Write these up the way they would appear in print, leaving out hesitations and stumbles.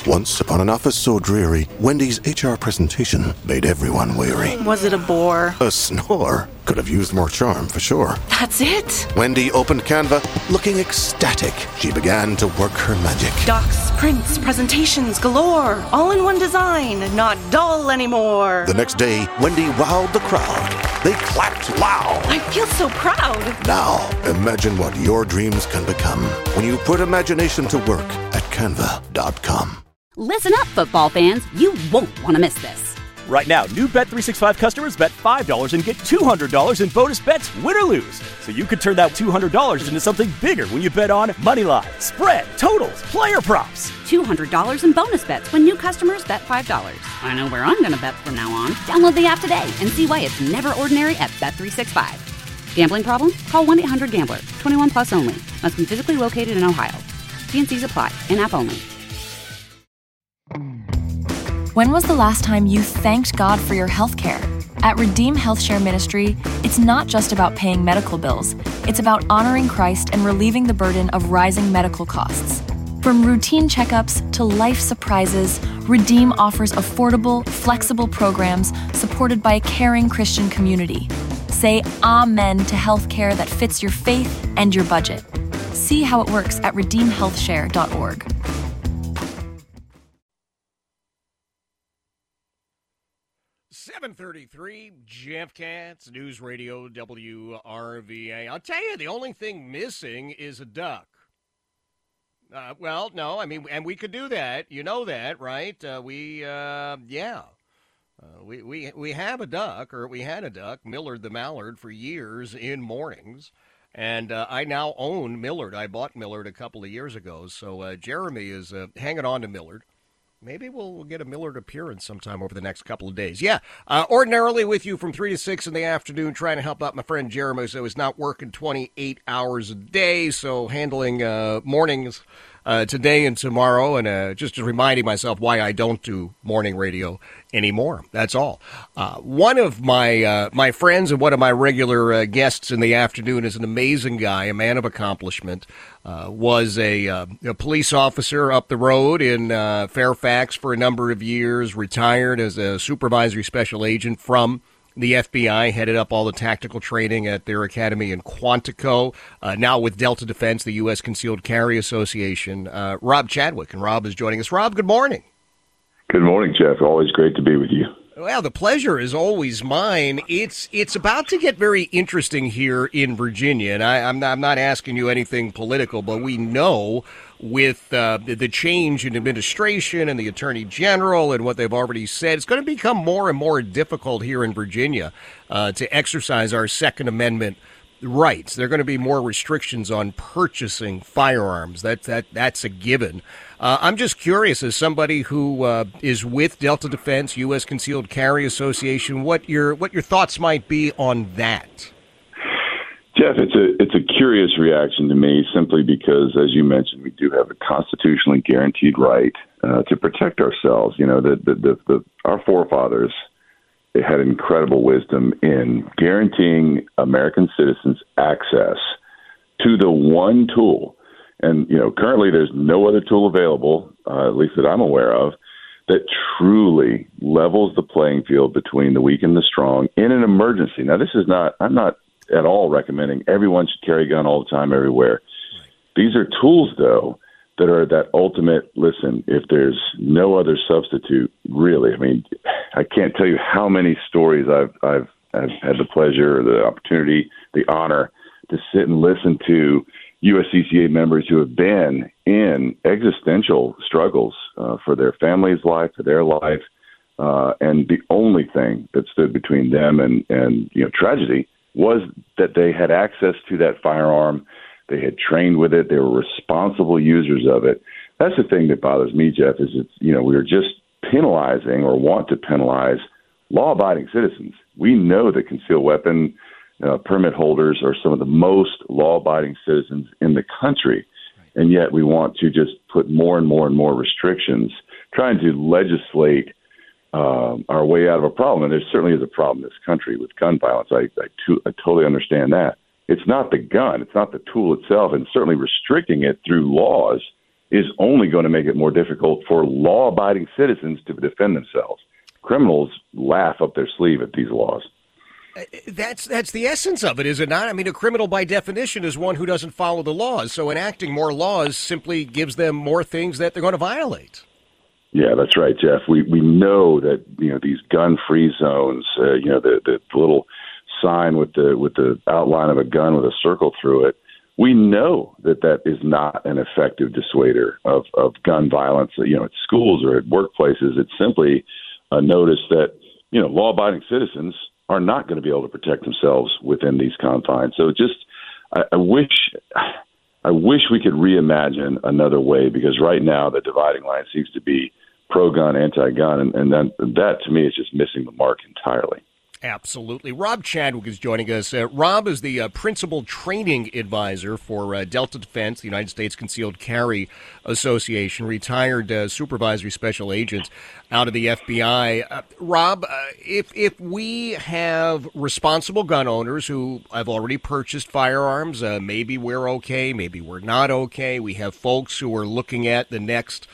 Once upon an office so dreary, Wendy's HR presentation made everyone weary. Was it a bore? A snore. Could have used more charm, for sure. That's it? Wendy opened Canva, looking ecstatic. She began to work her magic. Docs, prints, presentations galore. All in one design, not dull anymore. The next day, Wendy wowed the crowd. They clapped loud. I feel so proud. Now, imagine what your dreams can become when you put imagination to work at canva.com. Listen up, football fans. You won't want to miss this. Right now, new Bet365 customers bet $5 and get $200 in bonus bets, win or lose. So you could turn that $200 into something bigger when you bet on moneyline, spread, totals, player props. $200 in bonus bets when new customers bet $5. I know where I'm going to bet from now on. Download the app today and see why it's never ordinary at Bet365. Gambling problem? Call 1-800-GAMBLER. 21 plus only. Must be physically located in Ohio. T&Cs apply. In-app only. When was the last time you thanked God for your health care? At Redeem Health Share Ministry, it's not just about paying medical bills. It's about honoring Christ and relieving the burden of rising medical costs. From routine checkups to life surprises, Redeem offers affordable, flexible programs supported by a caring Christian community. Say amen to health care that fits your faith and your budget. See how it works at redeemhealthshare.org. .33 Jeff Katz, News Radio WRVA. I'll tell you, the only thing missing is a duck. Well, no, I mean, and we could do that. You know that, right? We have a duck, or we had a duck, Millard the Mallard, for years in mornings. And I now own Millard. I bought Millard a couple of years ago. So Jeremy is hanging on to Millard. Maybe we'll get a Millard appearance sometime over the next couple of days. Yeah, ordinarily with you from 3 to 6 in the afternoon, trying to help out my friend Jeremy, so he's not working 28 hours a day, so handling mornings today and tomorrow, and just reminding myself why I don't do morning radio anymore. That's all. One of my friends and one of my regular guests in the afternoon is an amazing guy, a man of accomplishment. Was a police officer up the road in Fairfax for a number of years, retired as a supervisory special agent from the FBI, headed up all the tactical training at their academy in Quantico, now with Delta Defense, the U.S. Concealed Carry Association. Rob Chadwick, and Rob is joining us. Rob, good morning. Good morning, Jeff. Always great to be with you. Well, the pleasure is always mine. It's about to get very interesting here in Virginia, and I'm not asking you anything political, but we know with the change in administration and the Attorney General and what they've already said, it's going to become more and more difficult here in Virginia to exercise our Second Amendment rights. There are going to be more restrictions on purchasing firearms. That's a given. I'm just curious, as somebody who is with Delta Defense, U.S. Concealed Carry Association, what your thoughts might be on that. Jeff, it's a curious reaction to me, simply because, as you mentioned, we do have a constitutionally guaranteed right to protect ourselves. You know, our forefathers, they had incredible wisdom in guaranteeing American citizens access to the one tool. And, you know, currently there's no other tool available, at least that I'm aware of, that truly levels the playing field between the weak and the strong in an emergency. Now, I'm not at all recommending everyone should carry a gun all the time everywhere. These are tools, though, that are that ultimate, listen, if there's no other substitute, really. I mean, I can't tell you how many stories I've had the pleasure, or the opportunity, the honor to sit and listen to USCCA members who have been in existential struggles for their family's life, for their life, and the only thing that stood between them and tragedy was that they had access to that firearm. They had trained with it. They were responsible users of it. That's the thing that bothers me, Jeff, is we are just penalizing, or want to penalize, law-abiding citizens. We know that concealed weapon permit holders are some of the most law-abiding citizens in the country, and yet we want to just put more and more and more restrictions, trying to legislate our way out of a problem. And there certainly is a problem in this country with gun violence. I totally understand that. It's not the gun. It's not the tool itself, and certainly restricting it through laws is only going to make it more difficult for law-abiding citizens to defend themselves. Criminals laugh up their sleeve at these laws. That's the essence of it, is it not? I mean, a criminal by definition is one who doesn't follow the laws. So enacting more laws simply gives them more things that they're going to violate. Yeah, that's right, Jeff. We know that these gun-free zones, the little sign with the outline of a gun with a circle through it. We know that is not an effective dissuader of gun violence. At schools or at workplaces, it's simply a notice that law-abiding citizens are not going to be able to protect themselves within these confines. So I wish we could reimagine another way, because right now the dividing line seems to be pro-gun, anti-gun, and then that to me is just missing the mark entirely. Absolutely. Rob Chadwick is joining us. Rob is the principal training advisor for Delta Defense, the United States Concealed Carry Association, retired supervisory special agent out of the FBI. Rob, if we have responsible gun owners who have already purchased firearms, maybe we're okay, maybe we're not okay. We have folks who are looking at the next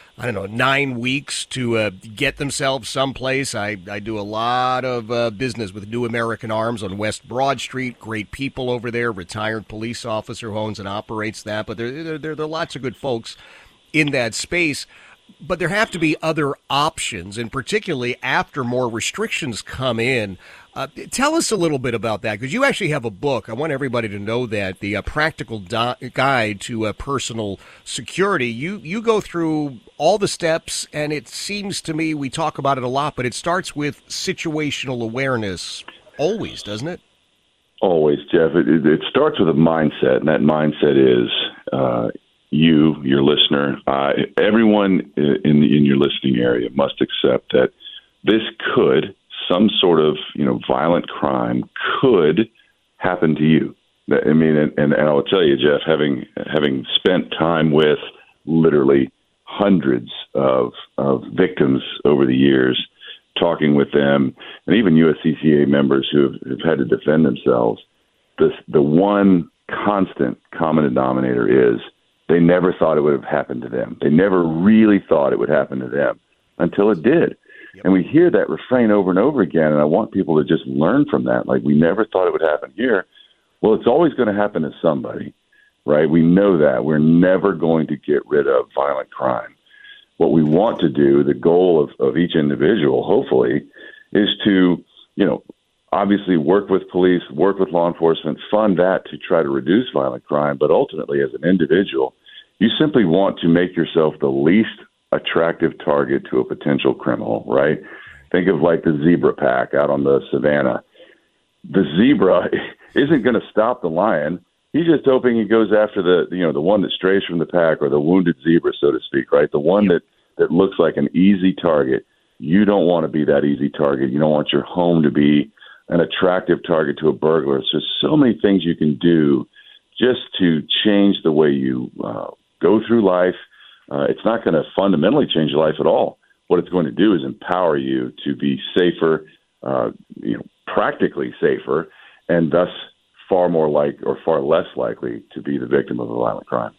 9 weeks to get themselves someplace. I do a lot of business with New American Arms on West Broad Street. Great people over there, retired police officer who owns and operates that. But there are lots of good folks in that space. But there have to be other options, and particularly after more restrictions come in. Tell us a little bit about that, because you actually have a book. I want everybody to know that, the Practical Guide to Personal Security. You go through all the steps, and it seems to me we talk about it a lot, but it starts with situational awareness always, doesn't it? Always, Jeff. It starts with a mindset, and that mindset is your listener, everyone in your listening area must accept that this could, some sort of violent crime could happen to you. I mean, and I will tell you, Jeff, having spent time with literally hundreds of victims over the years, talking with them, and even USCCA members who have had to defend themselves, the one constant common denominator is they never thought it would have happened to them. They never really thought it would happen to them until it did. Yep. And we hear that refrain over and over again, and I want people to just learn from that. Like, we never thought it would happen here. Well, it's always going to happen to somebody, right? We know that. We're never going to get rid of violent crime. What we want to do, the goal of each individual, hopefully, is to, obviously work with police, work with law enforcement, fund that to try to reduce violent crime. But ultimately, as an individual, you simply want to make yourself the least attractive target to a potential criminal, right? Think of like the zebra pack out on the savannah. The zebra isn't going to stop the lion. He's just hoping he goes after the one that strays from the pack, or the wounded zebra, so to speak, right? The one that looks like an easy target. You don't want to be that easy target. You don't want your home to be an attractive target to a burglar. So there's so many things you can do just to change the way you go through life. It's not going to fundamentally change your life at all. What it's going to do is empower you to be safer, practically safer, and thus far less likely to be the victim of a violent crime.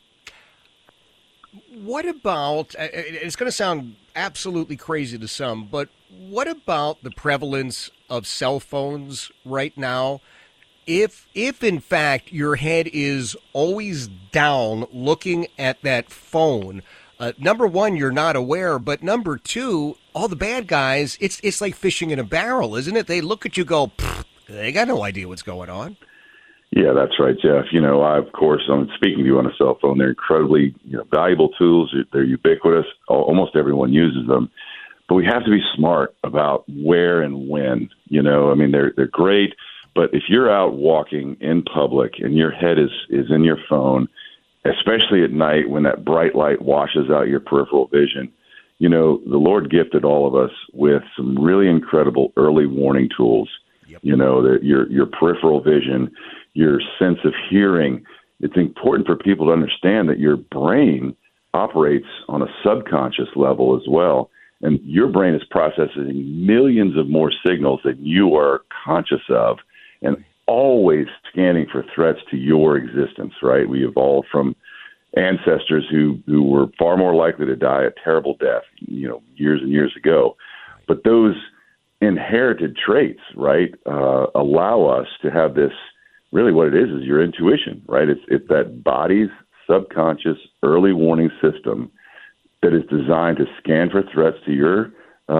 What about, it's going to sound absolutely crazy to some, but what about the prevalence of cell phones right now? If in fact your head is always down looking at that phone, number one, you're not aware, but number two, all the bad guys, it's like fishing in a barrel, isn't it? They look at you, go, they got no idea what's going on. Yeah, that's right, Jeff. I'm speaking to you on a cell phone. They're incredibly valuable tools. They're ubiquitous. Almost everyone uses them. But we have to be smart about where and when. They're great. But if you're out walking in public and your head is in your phone, especially at night when that bright light washes out your peripheral vision, the Lord gifted all of us with some really incredible early warning tools. Yep. Your peripheral vision, your sense of hearing. It's important for people to understand that your brain operates on a subconscious level as well. And your brain is processing millions of more signals than you are conscious of, and always scanning for threats to your existence, right? We evolved from ancestors who were far more likely to die a terrible death, years and years ago. But those inherited traits, right, allow us to have this. Really, what it is your intuition, right? It's that body's subconscious early warning system that is designed to scan for threats to your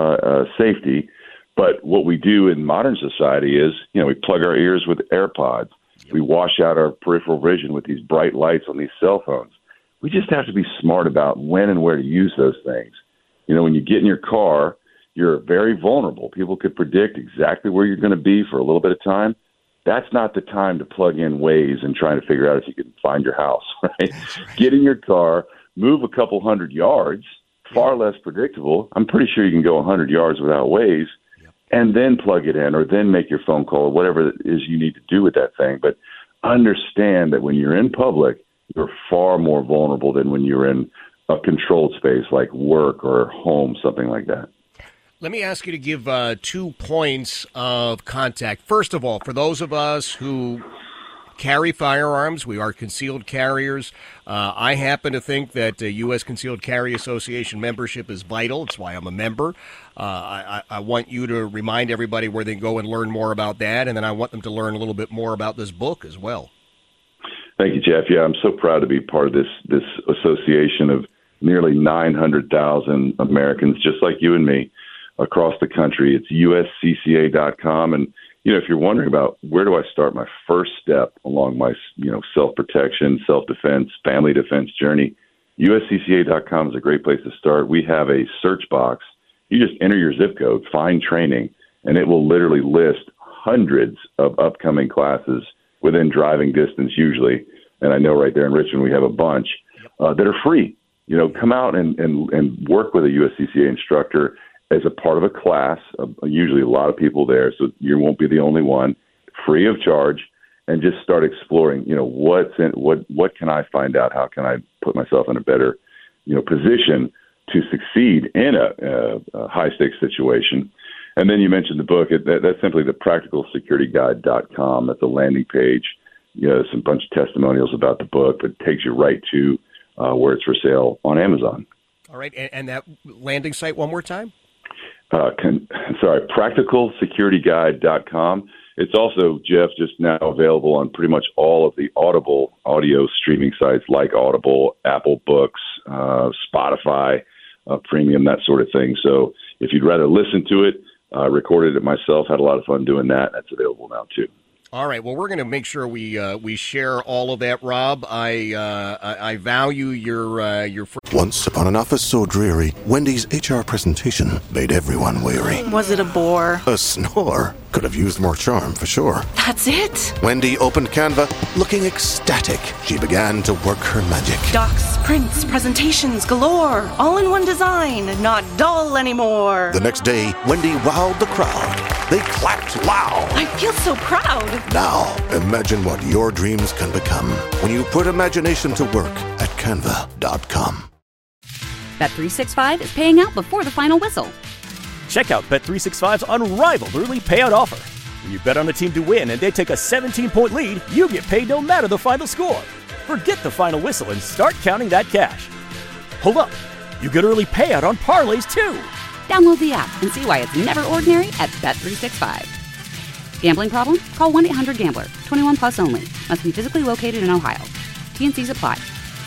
safety. But what we do in modern society is, we plug our ears with AirPods. We wash out our peripheral vision with these bright lights on these cell phones. We just have to be smart about when and where to use those things. When you get in your car, you're very vulnerable. People could predict exactly where you're going to be for a little bit of time. That's not the time to plug in Waze and try to figure out if you can find your house, right? Get in your car, move a couple hundred yards, far less predictable. I'm pretty sure you can go 100 yards without Waze, and then plug it in or then make your phone call or whatever it is you need to do with that thing. But understand that when you're in public, you're far more vulnerable than when you're in a controlled space like work or home, something like that. Let me ask you to give 2 points of contact. First of all, for those of us who carry firearms, we are concealed carriers. I happen to think that U.S. Concealed Carry Association membership is vital. It's why I'm a member. I want you to remind everybody where they can go and learn more about that, and then I want them to learn a little bit more about this book as well. Thank you, Jeff. Yeah, I'm so proud to be part of this association of nearly 900,000 Americans, just like you and me, across the country. It's uscca.com. And, if you're wondering about where do I start my first step along my, self-protection, self-defense, family defense journey, uscca.com is a great place to start. We have a search box. You just enter your zip code, find training, and it will literally list hundreds of upcoming classes within driving distance usually. And I know right there in Richmond we have a bunch that are free. Come out and work with a USCCA instructor as a part of a class, usually a lot of people there, so you won't be the only one, free of charge, and just start exploring, what can I find out? How can I put myself in a better, position to succeed in a high-stakes situation? And then you mentioned the book. That's simply the practicalsecurityguide.com. That's a landing page. Some bunch of testimonials about the book, but it takes you right to where it's for sale on Amazon. All right, and that landing site one more time? Practicalsecurityguide.com. It's also, Jeff, just now available on pretty much all of the Audible audio streaming sites like Audible, Apple Books, Spotify, Premium, that sort of thing. So if you'd rather listen to it, recorded it myself, had a lot of fun doing that. That's available now, too. All right. Well, we're going to make sure we share all of that, Rob. I value your. Once upon an office so dreary, Wendy's HR presentation made everyone weary. Was it a bore? A snore could have used more charm for sure. That's it? Wendy opened Canva, looking ecstatic. She began to work her magic. Docs, prints, presentations galore, all in one design, not dull anymore. The next day, Wendy wowed the crowd. They clapped loud. I feel so proud. Now, imagine what your dreams can become when you put imagination to work at canva.com. Bet365 is paying out before the final whistle. Check out Bet365's unrivaled early payout offer. When you bet on a team to win and they take a 17-point lead, you get paid no matter the final score. Forget the final whistle and start counting that cash. Hold up. You get early payout on parlays, too. Download the app and see why it's never ordinary at Bet365. Gambling problem? Call 1-800-GAMBLER. 21 plus only. Must be physically located in Ohio. T&Cs apply.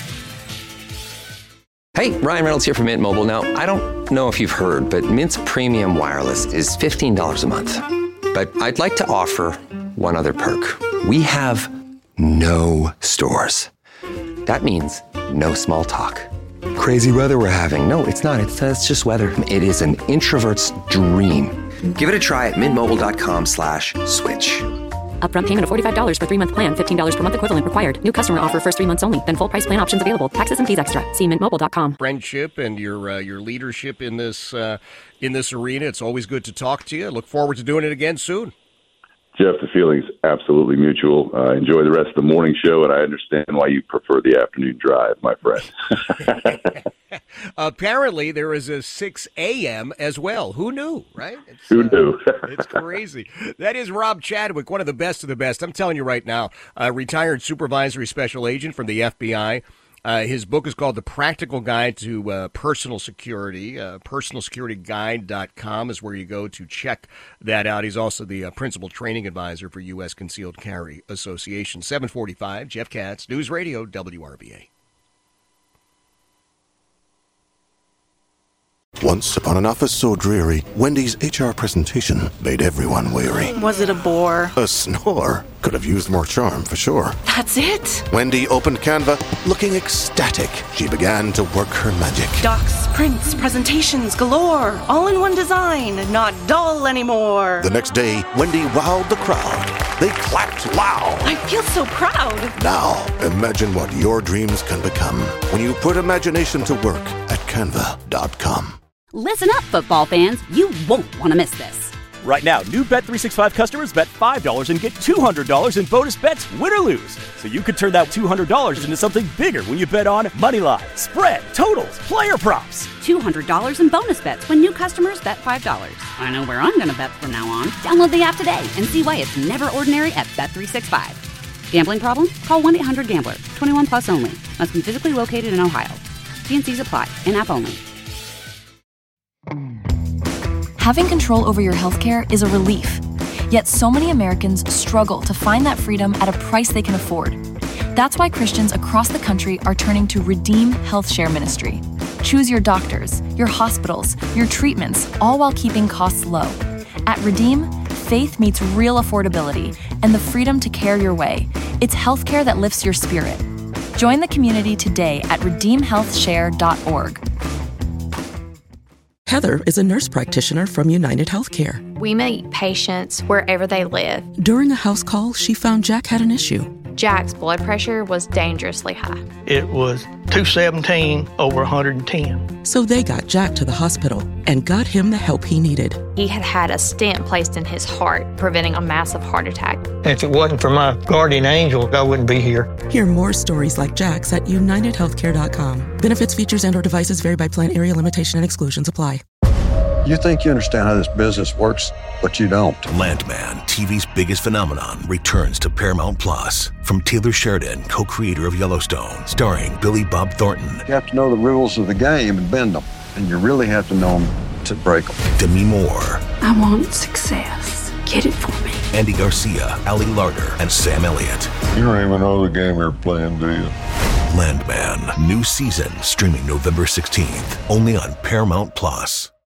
Hey, Ryan Reynolds here from Mint Mobile. Now, I don't know if you've heard, but Mint's premium wireless is $15 a month. But I'd like to offer one other perk. We have no stores. That means no small talk. Crazy weather we're having. No, it's not. It's just weather. It is an introvert's dream. Give it a try at mintmobile.com/switch. Upfront payment of $45 for 3-month plan, $15 per month equivalent required. New customer offer first 3 months only. Then full price plan options available. Taxes and fees extra. See mintmobile.com. Friendship and your leadership in this arena. It's always good to talk to you. Look forward to doing it again soon. Jeff, the feeling's absolutely mutual. Enjoy the rest of the morning show, and I understand why you prefer the afternoon drive, my friend. Apparently, there is a 6 a.m. as well. Who knew, right? Who knew? It's crazy. That is Rob Chadwick, one of the best of the best. I'm telling you right now, a retired supervisory special agent from the FBI. His book is called The Practical Guide to Personal Security. PersonalSecurityGuide.com is where you go to check that out. He's also the principal training advisor for U.S. Concealed Carry Association. 745, Jeff Katz, News Radio, WRBA. Once upon an office so dreary, Wendy's HR presentation made everyone weary. Was it a bore? A snore. Could have used more charm, for sure. That's it? Wendy opened Canva, looking ecstatic. She began to work her magic. Docs, prints, presentations galore. All in one design, not dull anymore. The next day, Wendy wowed the crowd. They clapped loud. I feel so proud. Now, imagine what your dreams can become when you put imagination to work at Canva.com. Listen up, football fans. You won't want to miss this. Right now, new Bet365 customers bet $5 and get $200 in bonus bets, win or lose. So you could turn that $200 into something bigger when you bet on Moneyline, spread, totals, player props. $200 in bonus bets when new customers bet $5. I know where I'm going to bet from now on. Download the app today and see why it's never ordinary at Bet365. Gambling problem? Call 1-800-GAMBLER. 21 plus only. Must be physically located in Ohio. T&Cs apply. In-app only. Having control over your healthcare is a relief. Yet so many Americans struggle to find that freedom at a price they can afford. That's why Christians across the country are turning to Redeem Health Share Ministry. Choose your doctors, your hospitals, your treatments, all while keeping costs low. At Redeem, faith meets real affordability and the freedom to care your way. It's healthcare that lifts your spirit. Join the community today at redeemhealthshare.org. Heather is a nurse practitioner from United Healthcare. We meet patients wherever they live. During a house call, she found Jack had an issue. Jack's blood pressure was dangerously high. It was 217 over 110. So they got Jack to the hospital and got him the help he needed. He had had a stent placed in his heart, preventing a massive heart attack. If it wasn't for my guardian angel, I wouldn't be here. Hear more stories like Jack's at UnitedHealthcare.com. Benefits, features, and/or devices vary by plan, area, limitation, and exclusions apply. You think you understand how this business works, but you don't. Landman, TV's biggest phenomenon, returns to Paramount Plus. From Taylor Sheridan, co-creator of Yellowstone, starring Billy Bob Thornton. You have to know the rules of the game and bend them, and you really have to know them to break them. Demi Moore. I want success. Get it for me. Andy Garcia, Ali Larter, and Sam Elliott. You don't even know the game you're playing, do you? Landman, new season, streaming November 16th, only on Paramount Plus.